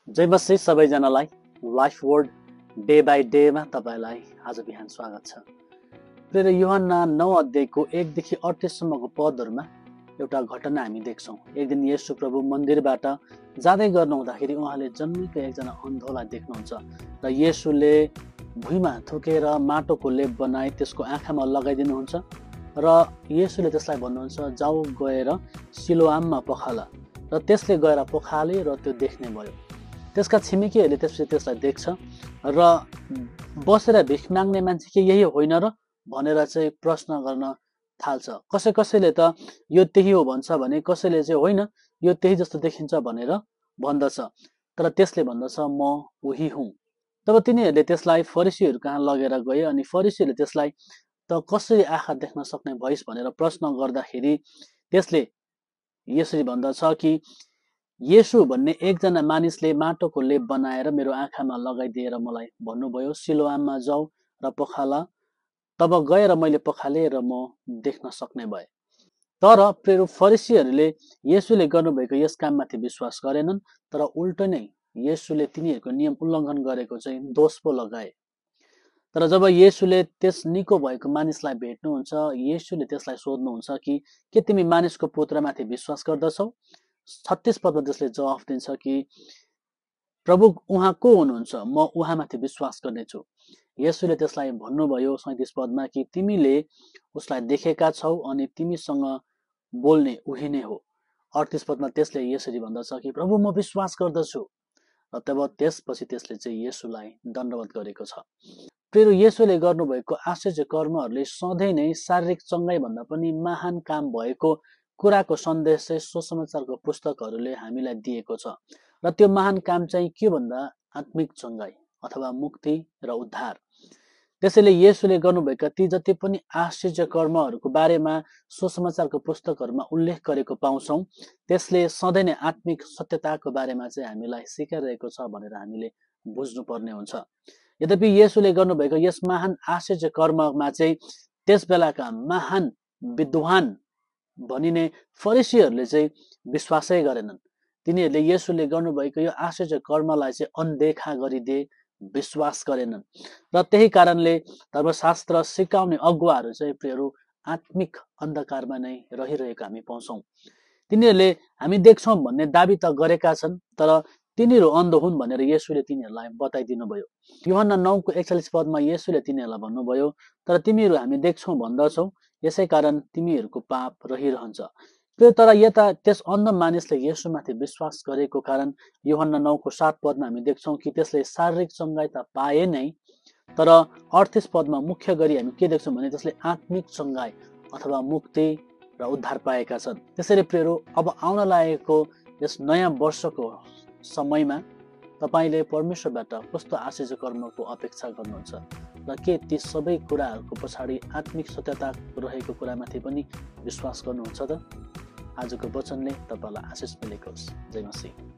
जय मसी सबैजनालाई life word day by डेमा तपाईलाई आज बिहान स्वागत छ। प्रेर यूहन्ना 9 अध्यायको 1 देखि 38 सम्मको पदहरुमा एउटा घटना हामी देख्छौं। एक दिन येशू प्रभु मन्दिरबाट जाँदै गर्नुहुँदाखेरि उहाँले जन्मेको एकजना अन्धोलाई देख्नुहुन्छ र येशूले भुइँमा थुकेर माटोको लेप बनाई त्यसको आँखामा लगाइदिनुहुन्छ र येशूले त्यसलाई भन्नुहुन्छ जाऊ गएर सिलोआममा पखाला र त्यसले गएर पखाले र त्यो देख्ने भयो। त्यसका छिमेकीहरूले त्यसपछि त्यसलाई देख्छ र बसेर भिख माग्ने मान्छे के यही होइन र भनेर चाहिँ प्रश्न गर्न थाल्छ। कसैले त यो त्यही हो भन्छ भने कसैले चाहिँ होइन यो त्यही जस्तो देखिन्छ भनेर भन्दछ। तर त्यसले भन्दछ म उही हुँ। तब तिनीहरूले त्यसलाई फरिसीहरू कहाँ लगेर गए अनि फरिसीहरूले त्यसलाई त कसरी आँखा देख्न सक्ने भइस भनेर प्रश्न गर्दाखेरि त्यसले यसरी भन्दछ कि येशू भन्ने एकजना मानिसले माटोको लेप बनाएर मेरो आँखामा लगाइदिएर मलाई भन्नुभयो सिलोआममा जाऊ र पखाला। तब गएर मैले पखाले र म देख्न सक्ने भए। तर प्रेरो फरिसीहरूले येशूले गर्नुभएको यस काममाथि विश्वास गरेनन्, तर उल्टो नै येशूले तिनीहरूको नियम उल्लङ्घन गरेको चाहिँ दोष पो लगाए। तर जब येशूले त्यस निको भएको मानिसलाई भेट्नुहुन्छ, येशूले त्यसलाई सोध्नुहुन्छ कि के तिमी मानिसको पुत्रमाथि विश्वास गर्दछौ? 36 पदमा त्यसले जवाफ दिन्छ कि प्रभु उहाँ को हुनुहुन्छ? म उहाँमाथि विश्वास गर्नेछु। येशूले त्यसलाई भन्नुभयो 37 पदमा कि तिमीले उसलाई देखेका छौ अनि तिमीसँग बोल्ने उही नै हो। 38 पदमा त्यसले यसरी भन्दछ कि प्रभु म विश्वास गर्दछु। र तब त्यसपछि त्यसले चाहिँ येशूलाई दण्डवत गरेको छ। प्रेरो येशूले गर्नुभएको आश्चर्य कर्महरूले सधैँ नै शारीरिक चङ्गाई भन्दा पनि महान काम भएको कुराको सन्देश चाहिँ सुसमाचारको पुस्तकहरूले हामीलाई दिएको छ। र त्यो महान काम चाहिँ के भन्दा आत्मिक चङ्गाई अथवा मुक्ति र उद्धार। त्यसैले येशूले गर्नुभएका ती जति पनि आश्चर्य कर्महरूको बारेमा सुसमाचारको पुस्तकहरूमा उल्लेख गरेको पाउँछौँ, त्यसले सधैँ नै आत्मिक सत्यताको बारेमा चाहिँ हामीलाई सिकाइरहेको छ भनेर हामीले बुझ्नुपर्ने हुन्छ। यद्यपि येशूले गर्नुभएको यस महान आश्चर्य कर्ममा चाहिँ त्यस बेलाका महान विद्वान भनिने फरिसीहरूले चाहिँ विश्वासै गरेनन्। तिनीहरूले येशूले गर्नुभएको यो आश्चर्य कर्मलाई चाहिँ अनदेखा गरिदिए, विश्वास गरेनन्। र त्यही कारणले धर्मशास्त्र सिकाउने अगुवाहरू चाहिँ प्रियहरू आत्मिक अन्धकारमा नै रहिरहेको हामी पाउँछौँ। तिनीहरूले हामी देख्छौँ भन्ने दाबी त गरेका छन्, तर तिनीहरू अन्ध हुन् भनेर येशूले तिनीहरूलाई बताइदिनु भयो। यूहन्ना 9:41 पदमा येशूले तिनीहरूलाई भन्नुभयो तर तिमीहरू हामी देख्छौँ भन्दछौ, यसै कारण तिमीहरूको पाप रहिरहन्छ। तर यता त्यस अन्ध मानिसले येशूमाथि विश्वास गरेको कारण यूहन्ना 9:7 पदमा हामी देख्छौँ कि त्यसले शारीरिक चङ्गाई त पाए नै, तर 38 पदमा मुख्य गरी हामी के देख्छौँ भने त्यसले आत्मिक चङ्गाई अथवा मुक्ति र उद्धार पाएका छन्। त्यसैले प्रियहरू अब आउन लागेको यस नयाँ वर्षको समयमा तपाईले परमेश्वरबाट कस्तो आश्चर्य कर्मको अपेक्षा गर्नुहुन्छ र के ती सबै कुराहरूको पछाडि आत्मिक सत्यता रहेको कुरामाथि पनि विश्वास गर्नुहुन्छ त? आजको वचनले तपाईलाई आशिष मिलेको होस्। जय मसीह।